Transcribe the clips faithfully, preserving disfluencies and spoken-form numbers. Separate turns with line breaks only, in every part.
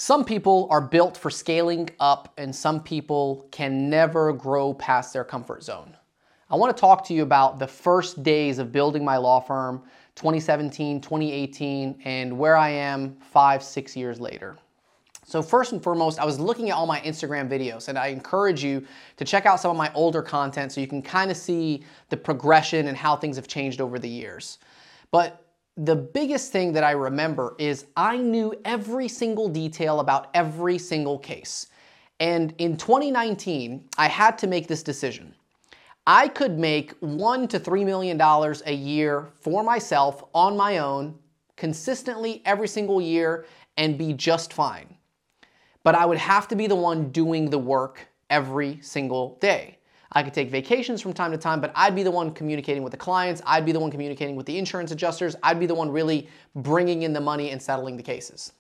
Some people are built for scaling up and some people can never grow past their comfort zone. I want to talk to you about the first days of building my law firm, twenty seventeen, twenty eighteen, and where I am five, six years later. So first and foremost, I was looking at all my Instagram videos, and I encourage you to check out some of my older content so you can kind of see the progression and how things have changed over the years. But the biggest thing that I remember is I knew every single detail about every single case. And in twenty nineteen, I had to make this decision. I could make one to three million dollars a year for myself on my own, consistently every single year, and be just fine. But I would have to be the one doing the work every single day. I could take vacations from time to time, but I'd be the one communicating with the clients. I'd be the one communicating with the insurance adjusters. I'd be the one really bringing in the money and settling the cases.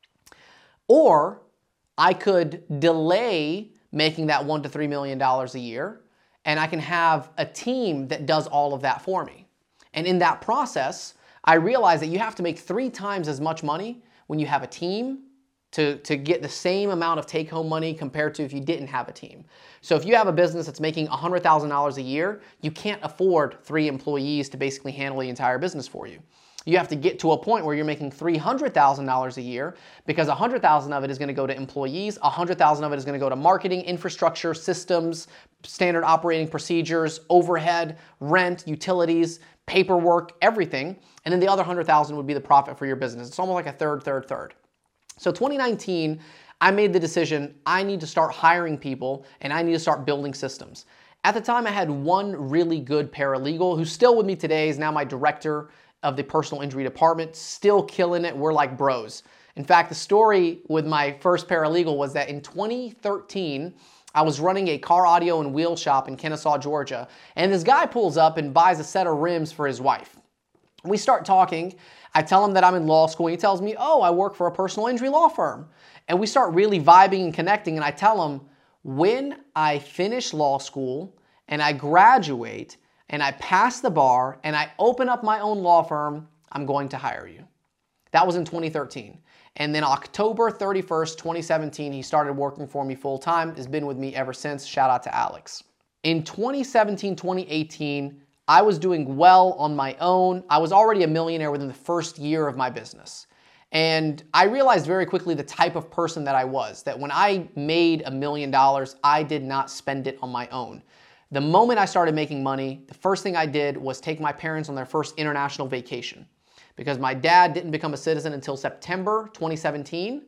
Or I could delay making that one to three million dollars a year, and I can have a team that does all of that for me. And in that process, I realized that you have to make three times as much money when you have a team to, to get the same amount of take-home money compared to if you didn't have a team. So if you have a business that's making one hundred thousand dollars a year, you can't afford three employees to basically handle the entire business for you. You have to get to a point where you're making three hundred thousand dollars a year, because one hundred thousand dollars of it is going to go to employees, one hundred thousand dollars of it is going to go to marketing, infrastructure, systems, standard operating procedures, overhead, rent, utilities, paperwork, everything. And then the other one hundred thousand dollars would be the profit for your business. It's almost like a third, third, third. So twenty nineteen, I made the decision I need to start hiring people and I need to start building systems. At the time, I had one really good paralegal who's still with me today, is now my director of the personal injury department, still killing it. We're like bros. In fact, the story with my first paralegal was that in twenty thirteen, I was running a car audio and wheel shop in Kennesaw, Georgia, and this guy pulls up and buys a set of rims for his wife. We start talking. I tell him that I'm in law school. He tells me, oh, I work for a personal injury law firm. And we start really vibing and connecting. And I tell him, when I finish law school and I graduate and I pass the bar and I open up my own law firm, I'm going to hire you. That was in twenty thirteen. And then October thirty-first, twenty seventeen, he started working for me full time. Has been with me ever since. Shout out to Alex. In twenty seventeen, twenty eighteen, I was doing well on my own. I was already a millionaire within the first year of my business. And I realized very quickly the type of person that I was, that when I made a million dollars, I did not spend it on my own. The moment I started making money, the first thing I did was take my parents on their first international vacation. Because my dad didn't become a citizen until September twenty seventeen.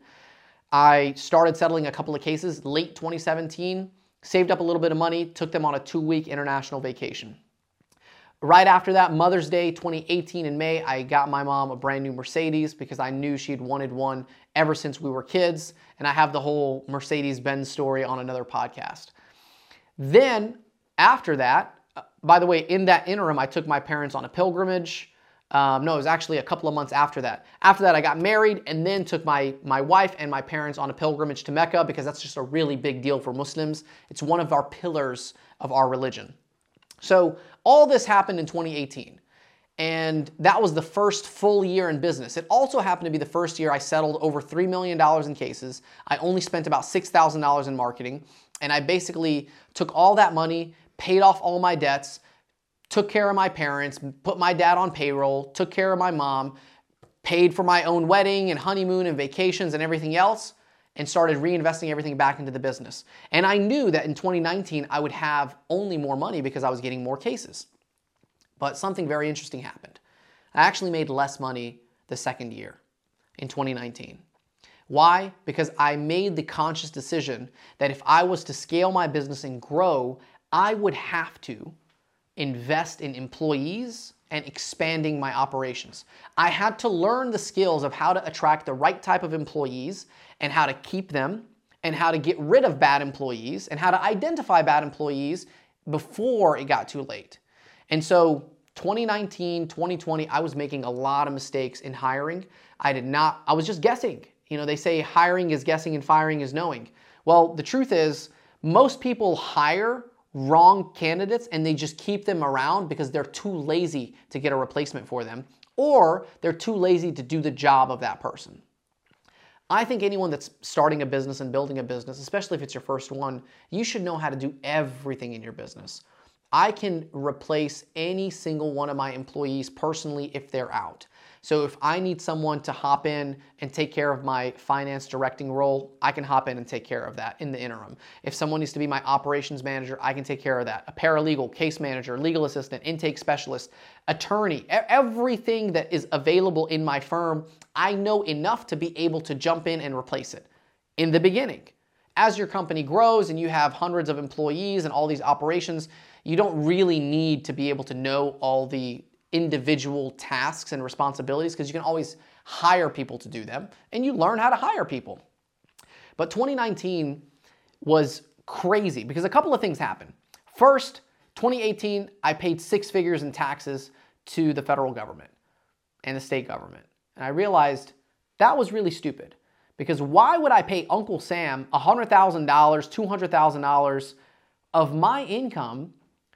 I started settling a couple of cases late twenty seventeen, saved up a little bit of money, took them on a two-week international vacation. Right after that, Mother's Day twenty eighteen in May, I got my mom a brand new Mercedes because I knew she'd wanted one ever since we were kids. And I have the whole Mercedes-Benz story on another podcast. Then after that, by the way, in that interim, I took my parents on a pilgrimage. Um, no, it was actually a couple of months after that. After that, I got married and then took my, my wife and my parents on a pilgrimage to Mecca, because that's just a really big deal for Muslims. It's one of our pillars of our religion. So all this happened in twenty eighteen, and that was the first full year in business. It also happened to be the first year I settled over three million dollars in cases. I only spent about six thousand dollars in marketing, and I basically took all that money, paid off all my debts, took care of my parents, put my dad on payroll, took care of my mom, paid for my own wedding and honeymoon and vacations and everything else, and started reinvesting everything back into the business. And I knew that in twenty nineteen, I would have only more money because I was getting more cases. But something very interesting happened. I actually made less money the second year in twenty nineteen. Why? Because I made the conscious decision that if I was to scale my business and grow, I would have to invest in employees and expanding my operations. I had to learn the skills of how to attract the right type of employees and how to keep them and how to get rid of bad employees and how to identify bad employees before it got too late. And so twenty nineteen, twenty twenty, I was making a lot of mistakes in hiring. I did not, I was just guessing. You know, they say hiring is guessing and firing is knowing. Well, the truth is most people hire wrong candidates and they just keep them around because they're too lazy to get a replacement for them, or they're too lazy to do the job of that person. I think anyone that's starting a business and building a business, especially if it's your first one, you should know how to do everything in your business. I can replace any single one of my employees personally if they're out. So if I need someone to hop in and take care of my finance directing role, I can hop in and take care of that in the interim. If someone needs to be my operations manager, I can take care of that. A paralegal, case manager, legal assistant, intake specialist, attorney, everything that is available in my firm, I know enough to be able to jump in and replace it in the beginning. As your company grows and you have hundreds of employees and all these operations, you don't really need to be able to know all the individual tasks and responsibilities because you can always hire people to do them and you learn how to hire people. But twenty nineteen was crazy because a couple of things happened. First, twenty eighteen, I paid six figures in taxes to the federal government and the state government. And I realized that was really stupid because why would I pay Uncle Sam one hundred thousand dollars, two hundred thousand dollars of my income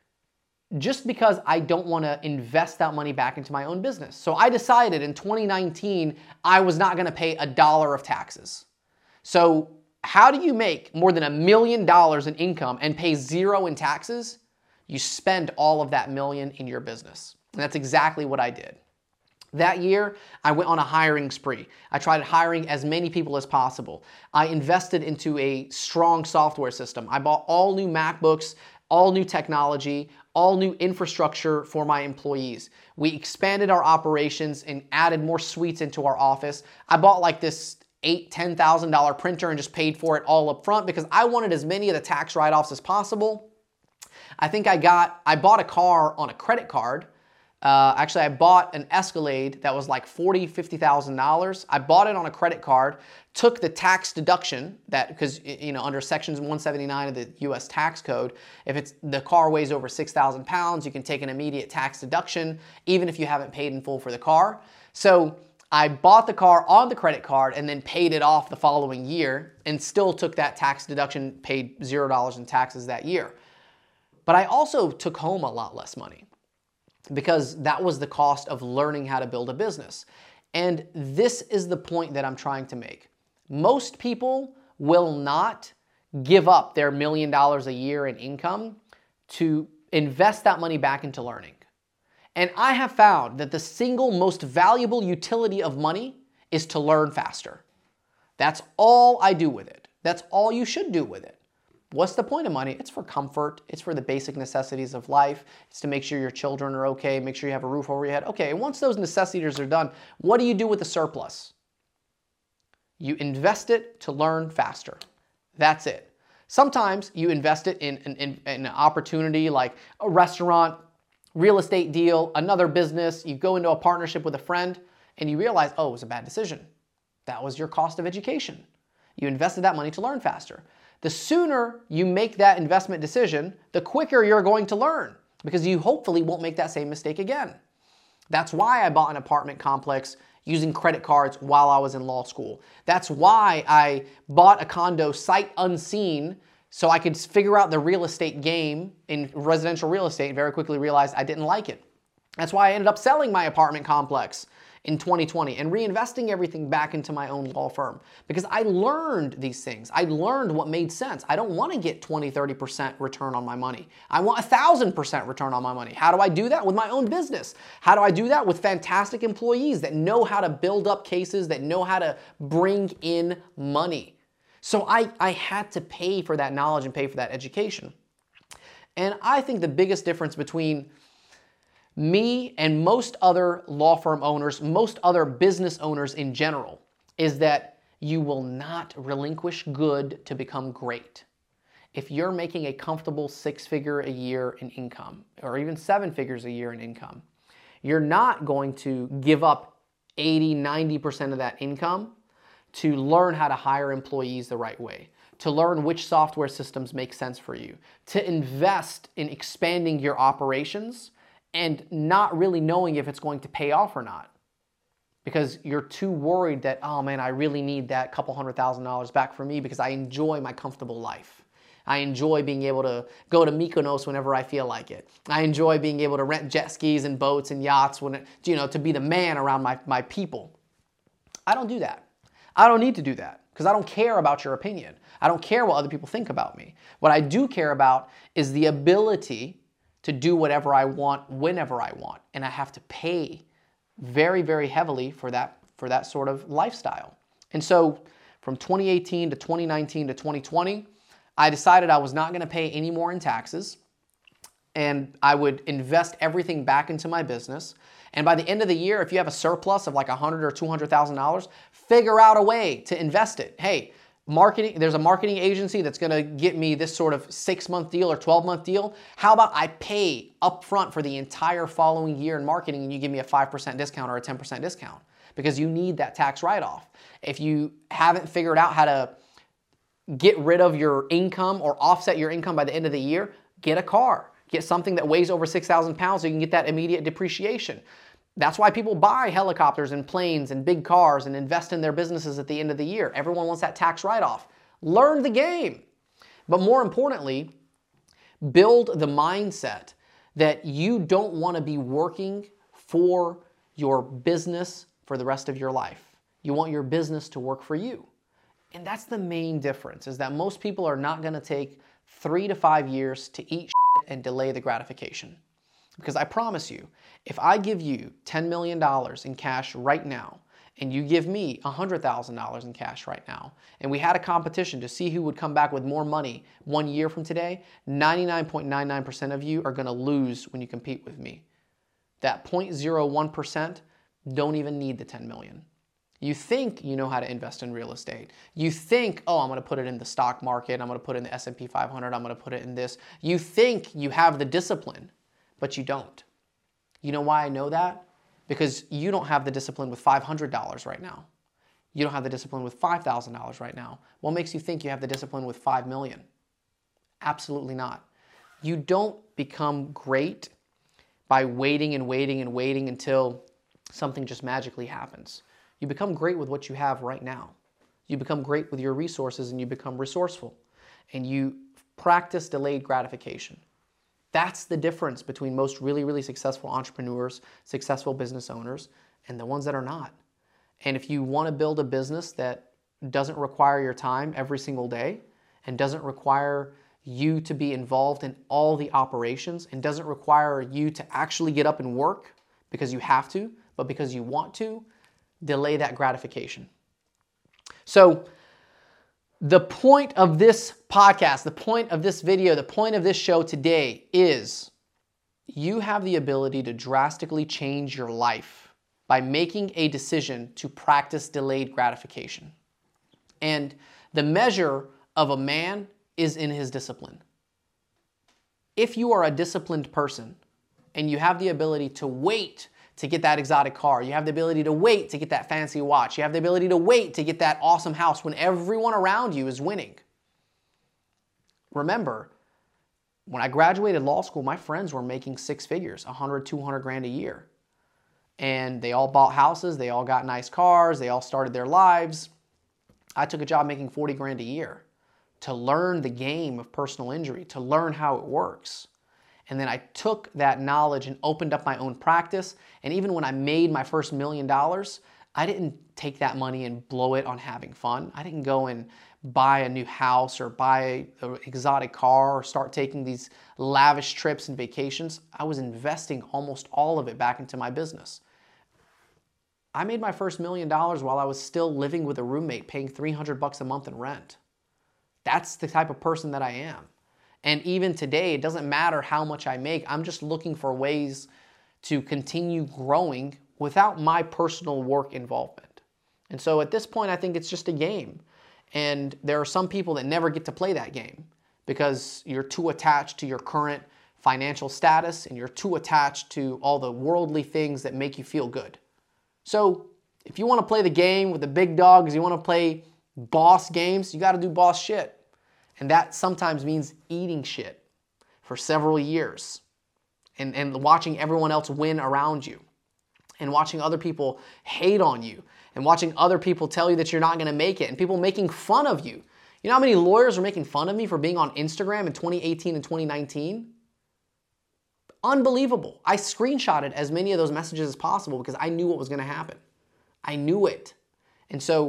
just because I don't want to invest that money back into my own business? So I decided in twenty nineteen, I was not going to pay a dollar of taxes. So how do you make more than a million dollars in income and pay zero in taxes? You spend all of that million in your business. And that's exactly what I did. That year, I went on a hiring spree. I tried hiring as many people as possible. I invested into a strong software system. I bought all new MacBooks, all new technology, all new infrastructure for my employees. We expanded our operations and added more suites into our office. I bought like this eight, ten thousand dollar printer and just paid for it all up front because I wanted as many of the tax write-offs as possible. I think I got, I bought a car on a credit card. Uh, actually, I bought an Escalade that was like forty thousand dollars, fifty thousand dollars. I bought it on a credit card, took the tax deduction that, because you know, under sections one seventy-nine of the U S tax code, if it's the car weighs over six thousand pounds, you can take an immediate tax deduction, even if you haven't paid in full for the car. So I bought the car on the credit card and then paid it off the following year and still took that tax deduction, paid zero dollars in taxes that year. But I also took home a lot less money, because that was the cost of learning how to build a business. And this is the point that I'm trying to make. Most people will not give up their million dollars a year in income to invest that money back into learning. And I have found that the single most valuable utility of money is to learn faster. That's all I do with it. That's all you should do with it. What's the point of money? It's for comfort. It's for the basic necessities of life. It's to make sure your children are okay, make sure you have a roof over your head. Okay, and once those necessities are done, what do you do with the surplus? You invest it to learn faster. That's it. Sometimes you invest it in, in, in, in an opportunity like a restaurant, real estate deal, another business. You go into a partnership with a friend and you realize, oh, it was a bad decision. That was your cost of education. You invested that money to learn faster. The sooner you make that investment decision, the quicker you're going to learn because you hopefully won't make that same mistake again. That's why I bought an apartment complex using credit cards while I was in law school. That's why I bought a condo sight unseen so I could figure out the real estate game in residential real estate and very quickly realized I didn't like it. That's why I ended up selling my apartment complex in twenty twenty and reinvesting everything back into my own law firm because I learned these things. I learned what made sense. I don't want to get twenty, thirty percent return on my money. I want one thousand percent return on my money. How do I do that? With my own business. How do I do that? With fantastic employees that know how to build up cases, that know how to bring in money. So I, I had to pay for that knowledge and pay for that education. And I think the biggest difference between me and most other law firm owners, most other business owners in general, is that you will not relinquish good to become great. If you're making a comfortable six figure a year in income, or even seven figures a year in income, you're not going to give up eighty, ninety percent of that income to learn how to hire employees the right way, to learn which software systems make sense for you, to invest in expanding your operations and not really knowing if it's going to pay off or not. Because you're too worried that, oh man, I really need that couple hundred thousand dollars back for me because I enjoy my comfortable life. I enjoy being able to go to Mykonos whenever I feel like it. I enjoy being able to rent jet skis and boats and yachts when it, you know, to be the man around my, my people. I don't do that. I don't need to do that because I don't care about your opinion. I don't care what other people think about me. What I do care about is the ability to do whatever I want, whenever I want. And I have to pay very, very heavily for that, for that sort of lifestyle. And so from twenty eighteen to twenty nineteen to twenty twenty, I decided I was not going to pay any more in taxes, and I would invest everything back into my business. And by the end of the year, if you have a surplus of like one hundred thousand dollars or two hundred thousand dollars, figure out a way to invest it. Hey, marketing, there's a marketing agency that's going to get me this sort of six-month deal or twelve-month deal. How about I pay upfront for the entire following year in marketing and you give me a five percent discount or a ten percent discount? Because you need that tax write-off. If you haven't figured out how to get rid of your income or offset your income by the end of the year, get a car. Get something that weighs over six thousand pounds so you can get that immediate depreciation. That's why people buy helicopters and planes and big cars and invest in their businesses at the end of the year. Everyone wants that tax write-off. Learn the game. But more importantly, build the mindset that you don't want to be working for your business for the rest of your life. You want your business to work for you. And that's the main difference, is that most people are not going to take three to five years to eat shit and delay the gratification. Because I promise you, if I give you ten million dollars in cash right now, and you give me one hundred thousand dollars in cash right now, and we had a competition to see who would come back with more money one year from today, ninety-nine point nine nine percent of you are going to lose when you compete with me. That zero point zero one percent don't even need the ten million dollars. You think you know how to invest in real estate. You think, oh, I'm going to put it in the stock market. I'm going to put it in the S and P five hundred. I'm going to put it in this. You think you have the discipline, but you don't. You know why I know that? Because you don't have the discipline with five hundred dollars right now. You don't have the discipline with five thousand dollars right now. What makes you think you have the discipline with five million dollars? Absolutely not. You don't become great by waiting and waiting and waiting until something just magically happens. You become great with what you have right now. You become great with your resources and you become resourceful. And you practice delayed gratification. That's the difference between most really, really successful entrepreneurs, successful business owners, and the ones that are not. And if you want to build a business that doesn't require your time every single day and doesn't require you to be involved in all the operations and doesn't require you to actually get up and work because you have to, but because you want to, delay that gratification. So the point of this podcast, the point of this video, the point of this show today is you have the ability to drastically change your life by making a decision to practice delayed gratification. And the measure of a man is in his discipline. If you are a disciplined person and you have the ability to wait to get that exotic car, you have the ability to wait to get that fancy watch, you have the ability to wait to get that awesome house when everyone around you is winning. Remember, when I graduated law school, my friends were making six figures, one hundred, two hundred grand a year. And they all bought houses, they all got nice cars, they all started their lives. I took a job making forty grand a year to learn the game of personal injury, to learn how it works. And then I took that knowledge and opened up my own practice. And even when I made my first million dollars, I didn't take that money and blow it on having fun. I didn't go and buy a new house or buy an exotic car or start taking these lavish trips and vacations. I was investing almost all of it back into my business. I made my first million dollars while I was still living with a roommate paying three hundred bucks a month in rent. That's the type of person that I am. And even today, it doesn't matter how much I make. I'm just looking for ways to continue growing without my personal work involvement. And so at this point, I think it's just a game. And there are some people that never get to play that game because you're too attached to your current financial status and you're too attached to all the worldly things that make you feel good. So if you want to play the game with the big dogs, you want to play boss games, you got to do boss shit. And that sometimes means eating shit for several years and, and watching everyone else win around you and watching other people hate on you and watching other people tell you that you're not going to make it and people making fun of you. You know how many lawyers are making fun of me for being on Instagram in twenty eighteen and twenty nineteen? Unbelievable. I screenshotted as many of those messages as possible because I knew what was going to happen. I knew it. And so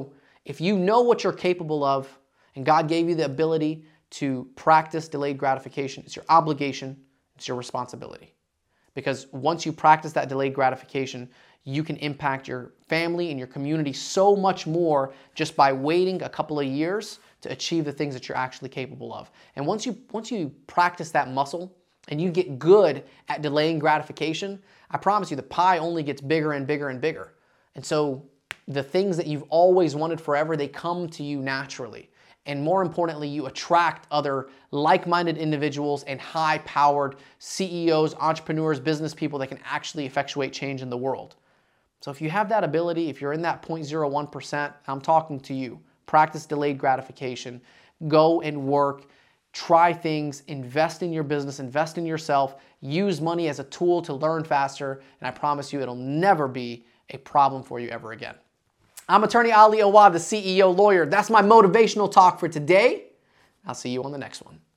If you know what you're capable of and God gave you the ability to practice delayed gratification, it's your obligation, it's your responsibility. Because once you practice that delayed gratification, you can impact your family and your community so much more just by waiting a couple of years to achieve the things that you're actually capable of. And once you, once you practice that muscle and you get good at delaying gratification, I promise you the pie only gets bigger and bigger and bigger. And so the things that you've always wanted forever, they come to you naturally. And more importantly, you attract other like-minded individuals and high-powered C E Os, entrepreneurs, business people that can actually effectuate change in the world. So if you have that ability, if you're in that zero point zero one percent, I'm talking to you. Practice delayed gratification. Go and work. Try things. Invest in your business. Invest in yourself. Use money as a tool to learn faster. And I promise you, it'll never be a problem for you ever again. I'm Attorney Ali Awad, the C E O lawyer. That's my motivational talk for today. I'll see you on the next one.